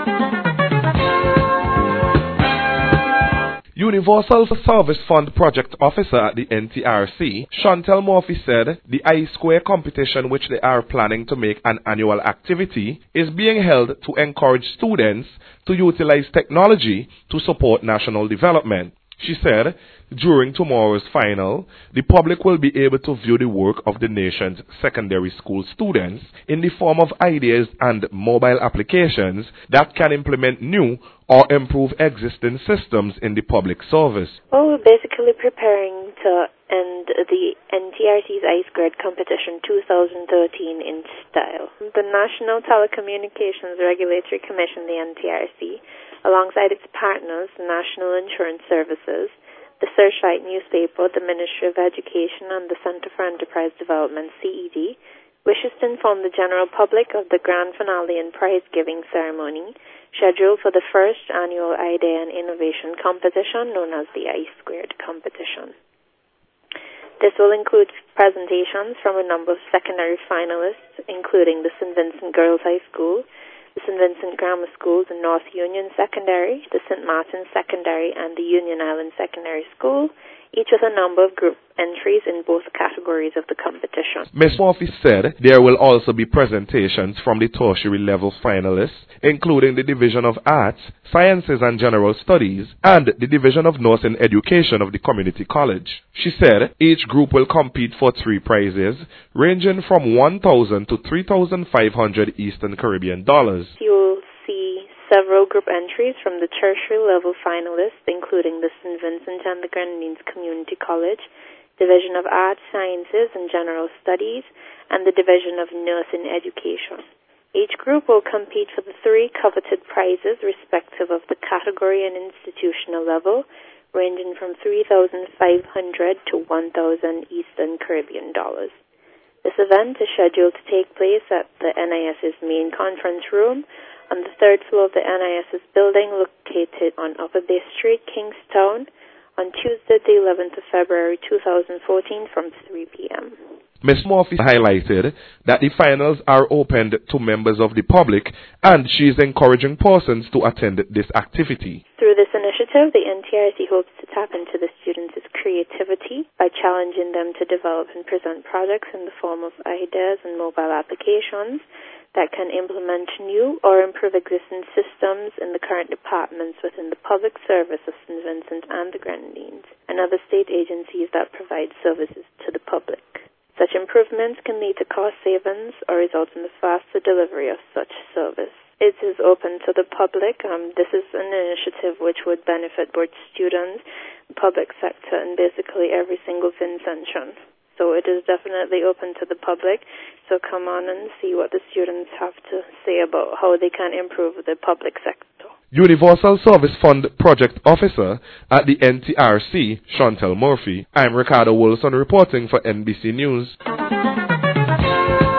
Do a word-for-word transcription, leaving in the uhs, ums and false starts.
Universal Service Fund Project Officer at the N T R C, Chantel Murphy, said the I Square competition, which they are planning to make an annual activity, is being held to encourage students to utilize technology to support national development. She said, during tomorrow's final, the public will be able to view the work of the nation's secondary school students in the form of ideas and mobile applications that can implement new or improve existing systems in the public service. Well, we're basically preparing to end the N T R C's I Squared Competition two thousand thirteen in style. The National Telecommunications Regulatory Commission, the N T R C, alongside its partners, the National Insurance Services, the Searchlight newspaper, the Ministry of Education, and the Center for Enterprise Development, C E D, wishes to inform the general public of the grand finale and prize-giving ceremony scheduled for the first annual Idea and Innovation Competition known as the I Squared Competition. This will include presentations from a number of secondary finalists, including the Saint Vincent Girls High School, the Saint Vincent Grammar School, the North Union Secondary, the Saint Martin Secondary, and the Union Island Secondary School, each with a number of group entries in both categories of the competition. Miz Murphy said there will also be presentations from the tertiary level finalists, including the Division of Arts, Sciences and General Studies, and the Division of Nursing Education of the Community College. She said each group will compete for three prizes, ranging from one thousand to three thousand five hundred Eastern Caribbean dollars. You'll see several group entries from the tertiary level finalists, including the Saint Vincent and the Grenadines Community College, Division of Arts, Sciences and General Studies, and the Division of Nursing Education. Each group will compete for the three coveted prizes respective of the category and institutional level, ranging from three thousand five hundred to one thousand Eastern Caribbean dollars. This event is scheduled to take place at the NIS's main conference room on the third floor of the NIS's building located on Upper Bay Street, Kingstown, on Tuesday, the eleventh of February two thousand fourteen from three p.m. Miz Murphy highlighted that the finals are opened to members of the public and she is encouraging persons to attend this activity. Through this initiative, the N T R C hopes to tap into the students' creativity by challenging them to develop and present projects in the form of ideas and mobile applications that can implement new or improve existing systems in the current departments within the public service of Saint Vincent and the Grenadines and other state agencies that provide services to the public. Such improvements can lead to cost savings or result in the faster delivery of such service. It is open to the public. Um, this is an initiative which would benefit both students, the public sector, and basically every single Vincentian. So it is definitely open to the public. So come on and see what the students have to say about how they can improve the public sector. Universal Service Fund Project Officer at the N T R C, Chantel Murphy. I'm Ricardo Wilson reporting for N B C News.